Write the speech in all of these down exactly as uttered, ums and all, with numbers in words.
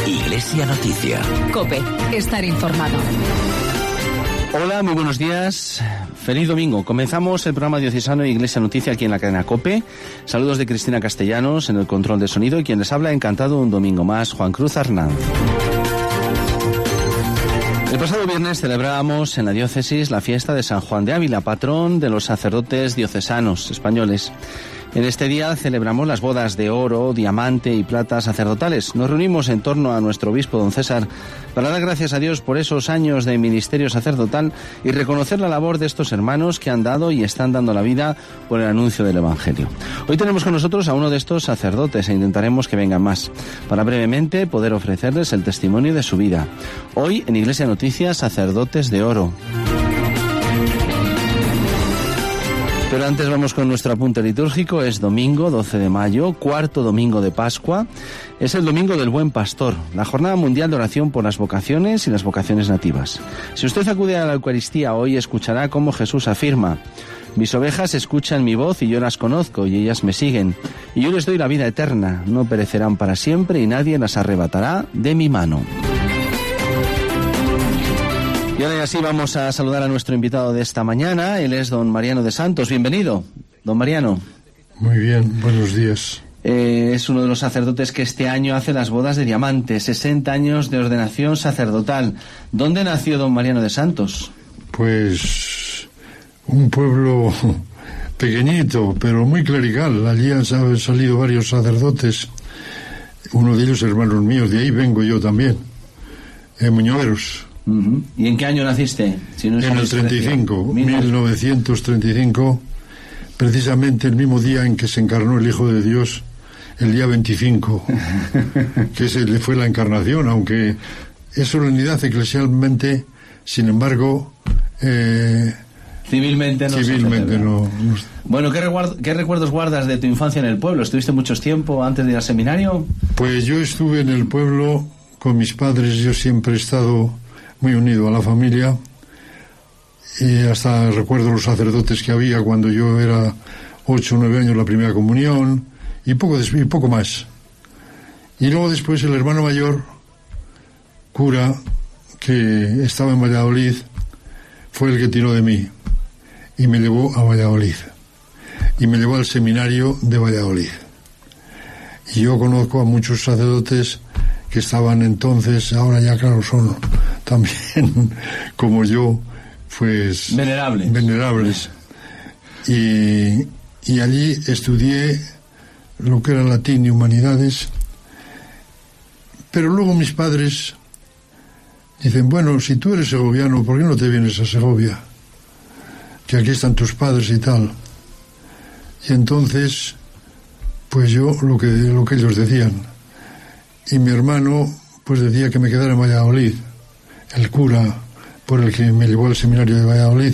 Iglesia Noticia. COPE, estar informado. Hola, muy buenos días. Feliz domingo. Comenzamos el programa diocesano Iglesia Noticia aquí en la cadena COPE. Saludos de Cristina Castellanos en el control de sonido y quien les habla, encantado un domingo más, Juan Cruz Arnaz. El pasado viernes celebrábamos en la diócesis la fiesta de San Juan de Ávila, patrón de los sacerdotes diocesanos españoles. En este día celebramos las bodas de oro, diamante y plata sacerdotales. Nos reunimos en torno a nuestro obispo don César para dar gracias a Dios por esos años de ministerio sacerdotal y reconocer la labor de estos hermanos que han dado y están dando la vida por el anuncio del Evangelio. Hoy tenemos con nosotros a uno de estos sacerdotes e intentaremos que vengan más, para brevemente poder ofrecerles el testimonio de su vida. Hoy en Iglesia Noticias, sacerdotes de oro. Pero antes vamos con nuestro apunte litúrgico. Es domingo doce de mayo, cuarto domingo de Pascua. Es el domingo del Buen Pastor, la jornada mundial de oración por las vocaciones y las vocaciones nativas. Si usted acude a la Eucaristía hoy, escuchará cómo Jesús afirma: mis ovejas escuchan mi voz y yo las conozco y ellas me siguen. Y yo les doy la vida eterna, no perecerán para siempre y nadie las arrebatará de mi mano. Y ahora así vamos a saludar a nuestro invitado de esta mañana. Él es don Mariano de Santos. Bienvenido, don Mariano. Muy bien, buenos días. Eh, es uno de los sacerdotes que este año hace las bodas de diamante, sesenta años de ordenación sacerdotal. ¿Dónde nació don Mariano de Santos? Pues un pueblo pequeñito, pero muy clerical. Allí han salido varios sacerdotes, uno de ellos hermanos míos, de ahí vengo yo también, en Muñoveros. Uh-huh. ¿Y en qué año naciste? Si no es en el treinta y cinco, mil novecientos treinta y cinco, precisamente el mismo día en que se encarnó el Hijo de Dios, el día veinticinco, que se le fue la encarnación, aunque es solemnidad eclesialmente, sin embargo, eh, civilmente no. Civilmente no, no. Bueno, ¿qué, recuerdo, ¿qué recuerdos guardas de tu infancia en el pueblo? ¿Estuviste mucho tiempo antes de ir al seminario? Pues yo estuve en el pueblo con mis padres. Yo siempre he estado muy unido a la familia y hasta recuerdo los sacerdotes que había cuando yo era ocho o nueve años, la primera comunión y poco, des- y poco más. Y luego después el hermano mayor, cura, que estaba en Valladolid, fue el que tiró de mí y me llevó a Valladolid y me llevó al seminario de Valladolid. Y yo conozco a muchos sacerdotes que estaban entonces, ahora ya claro son también como yo, pues venerables, venerables. Y, y allí estudié lo que era latín y humanidades, pero luego mis padres dicen, bueno, si tú eres segoviano, ¿por qué no te vienes a Segovia? Que aquí están tus padres y tal. Y entonces, pues yo lo que, lo que ellos decían. Y mi hermano pues decía que me quedara en Valladolid, el cura por el que me llevó al seminario de Valladolid.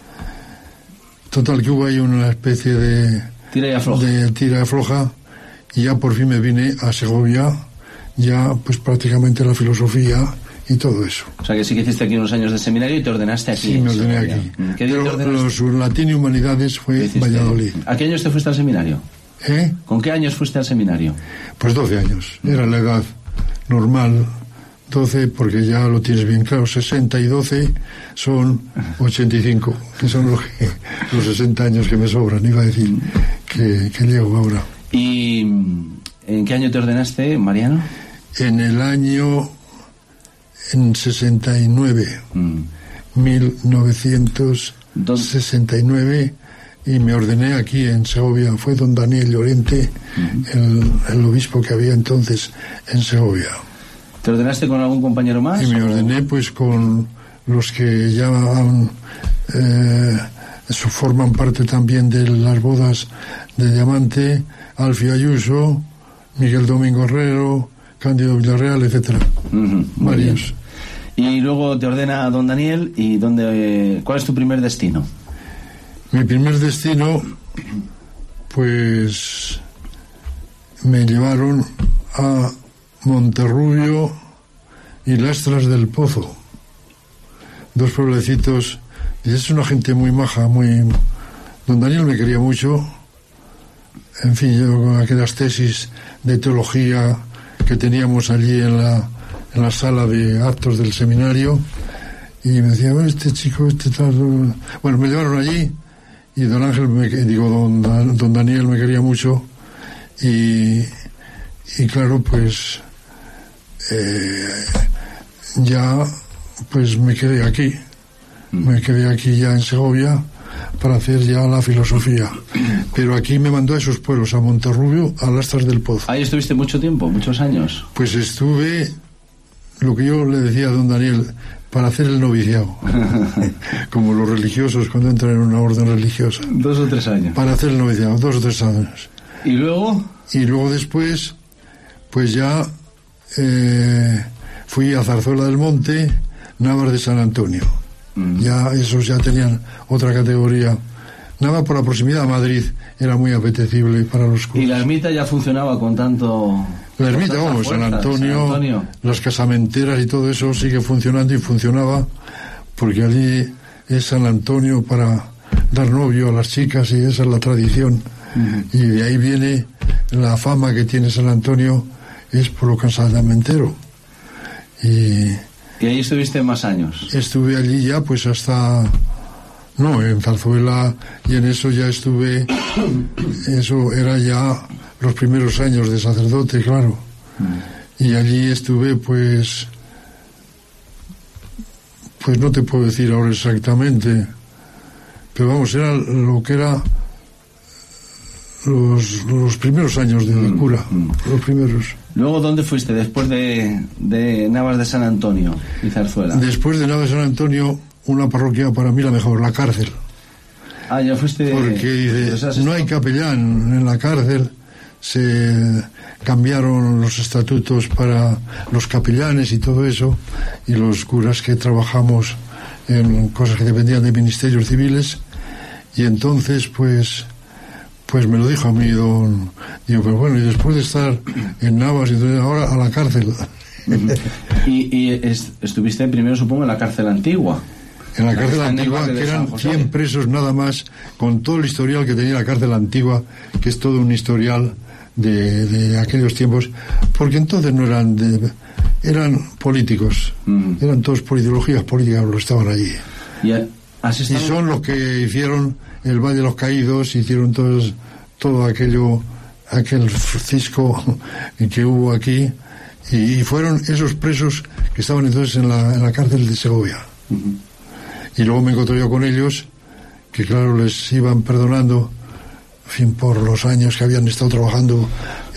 Total que hubo ahí una especie de tira y afloja, de tira y afloja y ya por fin me vine a Segovia, ya pues prácticamente la filosofía y todo eso. O sea que sí que hiciste aquí unos años de seminario y te ordenaste aquí. Sí, me ordené aquí. ¿Qué día te ordenaste? Los latín y humanidades fue Valladolid. ¿A qué años te fuiste al seminario? ¿Eh? ¿Con qué años fuiste al seminario? Pues doce años, era la edad normal, doce porque ya lo tienes bien claro, sesenta y doce son ochenta y cinco, que son los, que, los sesenta años que me sobran, iba a decir que, que llego ahora. ¿Y en qué año te ordenaste, Mariano? En el año en sesenta y nueve, mm. mil novecientos sesenta y nueve, y me ordené aquí en Segovia. Fue don Daniel Llorente, uh-huh. el, el obispo que había entonces en Segovia. ¿Te ordenaste con algún compañero más? Y me o... ordené pues con los que ya han, eh, forman parte también de las bodas de diamante, Alfio Ayuso, Miguel Domingo Herrero, Cándido Villarreal, etcétera. Uh-huh, varios. Bien. Y luego te ordena don Daniel, y dónde, eh, ¿cuál es tu primer destino? Mi primer destino, pues me llevaron a Monterrubio y Lastras del Pozo, dos pueblecitos. Y es una gente muy maja, muy... Don Daniel me quería mucho. En fin, yo con aquellas tesis de teología que teníamos allí en la en la sala de actos del seminario, y me decía, bueno, este chico, este tal... Bueno, me llevaron allí, y don Ángel, me, digo, don, don Daniel me quería mucho, y, y claro, pues eh, ya pues me quedé aquí, me quedé aquí ya en Segovia para hacer ya la filosofía, pero aquí me mandó a esos pueblos, a Monterrubio, a Lastras del Pozo. Ahí estuviste mucho tiempo, muchos años. Pues estuve, lo que yo le decía a don Daniel, para hacer el noviciado, como los religiosos cuando entran en una orden religiosa. Dos o tres años. Para hacer el noviciado, dos o tres años. ¿Y luego? Y luego después, pues ya eh, fui a Zarzuela del Monte, Navas de San Antonio. Mm. Ya esos ya tenían otra categoría. Navas, por la proximidad a Madrid, era muy apetecible para los curas. ¿Y la ermita ya funcionaba con tanto...? La ermita, vamos, San Antonio, San Antonio, las casamenteras y todo eso sigue funcionando, y funcionaba porque allí es San Antonio para dar novio a las chicas, y esa es la tradición. Uh-huh. Y de ahí viene la fama que tiene San Antonio, es por lo casamentero. Y, ¿Y ahí estuviste más años? Estuve allí ya pues hasta... No, en Zarzuela, y en eso ya estuve, eso era ya los primeros años de sacerdote, claro. Mm. Y allí estuve, pues, pues no te puedo decir ahora exactamente, pero vamos, era lo que era los, los primeros años de, de cura, mm. los primeros. Luego, ¿dónde fuiste después de, de Navas de San Antonio y Zarzuela? Después de Navas de San Antonio, una parroquia para mí la mejor, la cárcel. Ah, ya fuiste... Porque dice, no hay capellán en la cárcel, se cambiaron los estatutos para los capellanes y todo eso, y los curas que trabajamos en cosas que dependían de ministerios civiles, y entonces pues pues me lo dijo a mí don... Digo, pero bueno, y después de estar en Navas, entonces ahora a la cárcel. y, y est estuviste primero, supongo, en la cárcel antigua. En la cárcel antigua, que eran cien presos nada más, con todo el historial que tenía la cárcel antigua, que es todo un historial de, de aquellos tiempos, porque entonces no eran de, eran políticos, mm. eran todos por ideologías políticas los que estaban allí. ¿Y, has estado... y son los que hicieron el Valle de los Caídos, hicieron todos, todo aquello, aquel cisco que hubo aquí, y, y fueron esos presos que estaban entonces en la, en la cárcel de Segovia. Mm-hmm. Y luego me encontré yo con ellos, que claro, les iban perdonando, en fin, por los años que habían estado trabajando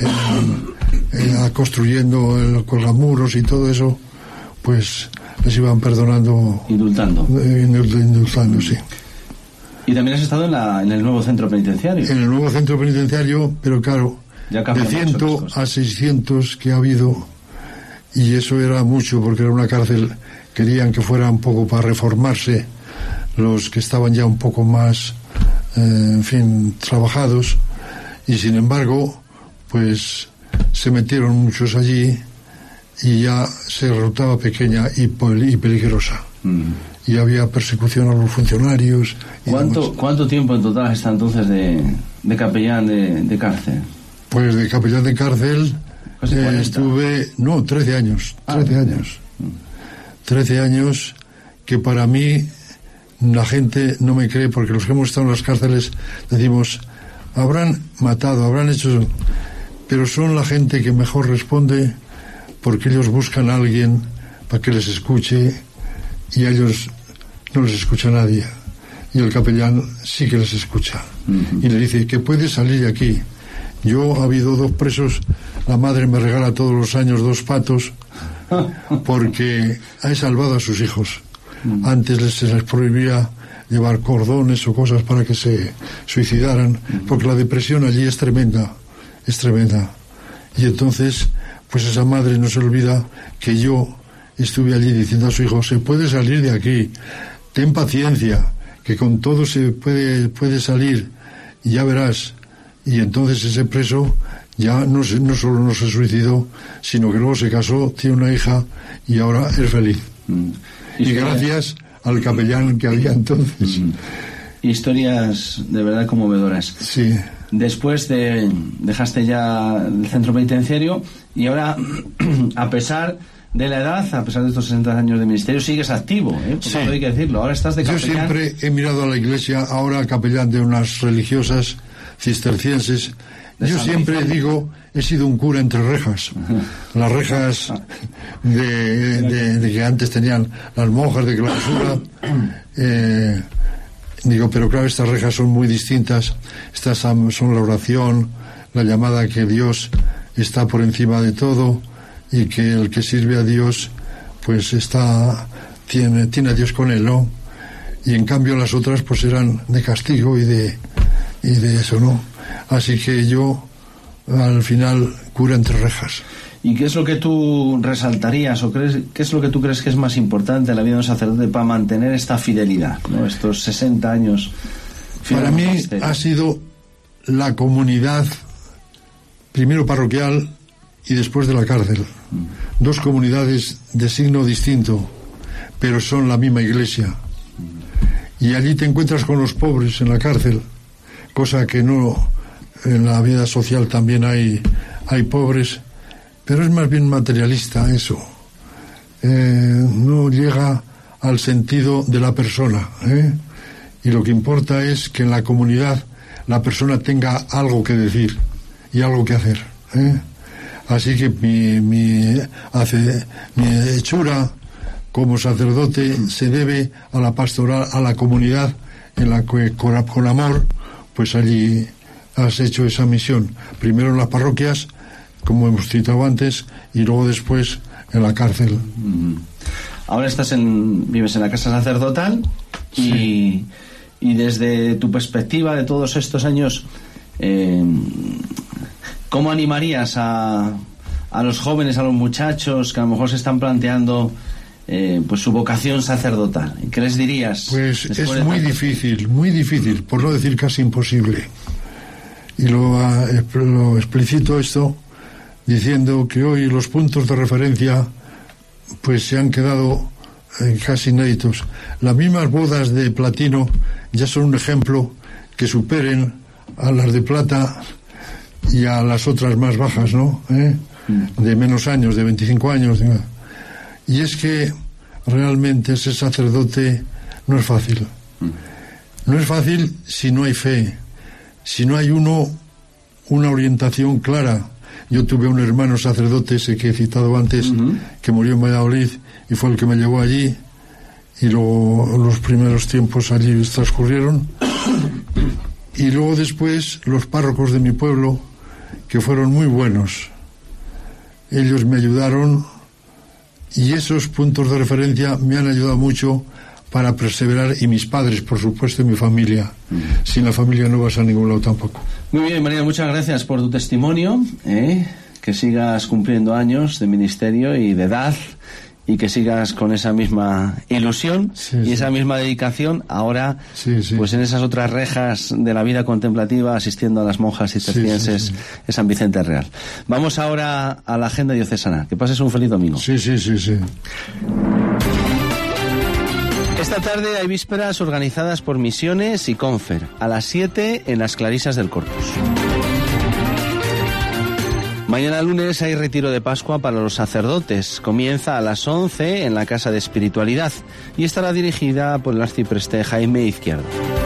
en, en, construyendo el colgamuros y todo eso, pues les iban perdonando. Indultando. Indultando, sí. ¿Y también has estado en, la, en el nuevo centro penitenciario? En el nuevo centro penitenciario, pero claro, de cien a seiscientos que ha habido, y eso era mucho porque era una cárcel... Querían que fuera un poco para reformarse los que estaban ya un poco más, eh, en fin, trabajados, y sin embargo, pues se metieron muchos allí y ya se resultaba pequeña y, y peligrosa. Mm. Y había persecución a los funcionarios. ¿Cuánto, ¿Cuánto tiempo en total está entonces de, de capellán de, de cárcel? Pues de capellán de cárcel eh, estuve, no, trece años, trece ah, años. Mm. trece años que para mí la gente no me cree, porque los que hemos estado en las cárceles decimos, habrán matado, habrán hecho, pero son la gente que mejor responde, porque ellos buscan a alguien para que les escuche, y a ellos no les escucha nadie, y el capellán sí que les escucha. Uh-huh. Y le dice que puede salir de aquí. Yo ha habido dos presos, la madre me regala todos los años dos patos, porque ha salvado a sus hijos. Mm. Antes les, se les prohibía llevar cordones o cosas para que se suicidaran, mm. porque la depresión allí es tremenda, es tremenda. Y entonces, pues esa madre no se olvida que yo estuve allí diciendo a su hijo, se puede salir de aquí, ten paciencia, que con todo se puede, puede salir, y ya verás. Y entonces ese preso ya no, se, no solo no se suicidó, sino que luego se casó, tiene una hija y ahora es feliz. Mm. Y gracias al capellán que había entonces. Mm. Historias de verdad conmovedoras. Sí. Después de, dejaste ya el centro penitenciario y ahora, a pesar de la edad, a pesar de estos sesenta años de ministerio, sigues activo, ¿eh? Sí. Hay que decirlo. Ahora estás de capellán. Yo siempre he mirado a la iglesia, ahora capellán de unas religiosas cistercienses. De Yo San siempre Vicente. digo, he sido un cura entre rejas. Las rejas de, de, de que antes tenían las monjas de clausura. Eh, digo, pero claro, estas rejas son muy distintas. Estas son la oración, la llamada que Dios está por encima de todo y que el que sirve a Dios pues está tiene, tiene a Dios con él, ¿no? Y en cambio las otras pues eran de castigo y de y de eso, ¿no? Así que yo al final cura entre rejas. ¿Y qué es lo que tú resaltarías o crees, qué es lo que tú crees que es más importante en la vida de un sacerdote para mantener esta fidelidad, ¿no? Estos sesenta años. Para mí ha sido la comunidad, primero parroquial y después de la cárcel. Mm. Dos comunidades de signo distinto, pero son la misma iglesia. Mm. Y allí te encuentras con los pobres en la cárcel, cosa que no, en la vida social también hay, hay pobres, pero es más bien materialista eso. Eh, no llega al sentido de la persona, ¿eh? Y lo que importa es que en la comunidad la persona tenga algo que decir y algo que hacer, ¿eh? Así que mi, mi, hace, mi hechura como sacerdote se debe a la pastoral, a la comunidad en la que con, con amor pues allí has hecho esa misión, primero en las parroquias, como hemos citado antes, y luego después en la cárcel. Ahora estás en, vives en la casa sacerdotal y, sí. y desde tu perspectiva de todos estos años, eh, ¿cómo animarías a, a los jóvenes, a los muchachos que a lo mejor se están planteando eh, pues su vocación sacerdotal? ¿Qué les dirías? Pues es muy difícil, muy difícil, por no decir casi imposible. Y lo, lo explicito esto diciendo que hoy los puntos de referencia pues se han quedado eh, casi inéditos. Las mismas bodas de platino ya son un ejemplo que superen a las de plata y a las otras más bajas, ¿no? ¿Eh? De menos años, de veinticinco años. Y es que realmente ser sacerdote no es fácil. No es fácil si no hay fe, si no hay uno una orientación clara. Yo tuve un hermano sacerdote, ese que he citado antes, uh-huh. que murió en Valladolid y fue el que me llevó allí, y luego los primeros tiempos allí transcurrieron. Y luego después los párrocos de mi pueblo, que fueron muy buenos. Ellos me ayudaron y esos puntos de referencia me han ayudado mucho para perseverar, y mis padres, por supuesto, y mi familia. Uh-huh. Sin la familia no vas a ningún lado tampoco. Muy bien, María, muchas gracias por tu testimonio, ¿eh? Que sigas cumpliendo años de ministerio y de edad, y que sigas con esa misma ilusión sí, y sí. esa misma dedicación ahora, sí, sí. pues en esas otras rejas de la vida contemplativa, asistiendo a las monjas cistercienses sí, sí, sí. en San Vicente Real. Vamos ahora a la agenda diocesana. Que pases un feliz domingo. Sí, sí, sí, sí. Esta tarde hay vísperas organizadas por Misiones y Confer, a las siete en las Clarisas del Corpus. Mañana lunes hay retiro de Pascua para los sacerdotes. Comienza a las once en la Casa de Espiritualidad y estará dirigida por el arcipreste Jaime Izquierdo.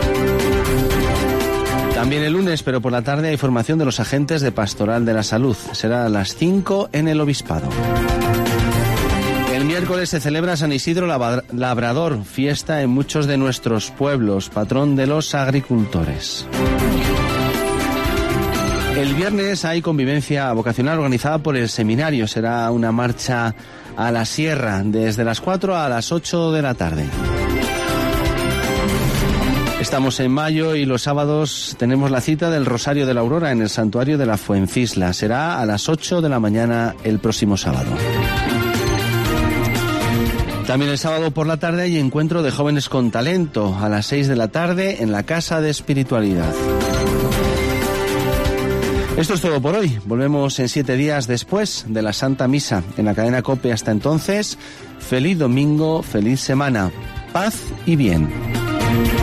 También el lunes, pero por la tarde, hay formación de los agentes de Pastoral de la Salud. Será a las cinco en el Obispado. El miércoles se celebra San Isidro Labrador, fiesta en muchos de nuestros pueblos, patrón de los agricultores. El viernes hay convivencia vocacional organizada por el seminario. Será una marcha a la sierra desde las cuatro a las ocho de la tarde. Estamos en mayo y los sábados tenemos la cita del Rosario de la Aurora en el Santuario de la Fuencisla. Será a las ocho de la mañana el próximo sábado. También el sábado por la tarde hay encuentro de jóvenes con talento a las seis de la tarde en la Casa de Espiritualidad. Esto es todo por hoy. Volvemos en siete días después de la Santa Misa en la cadena COPE. Hasta entonces, feliz domingo, feliz semana, paz y bien.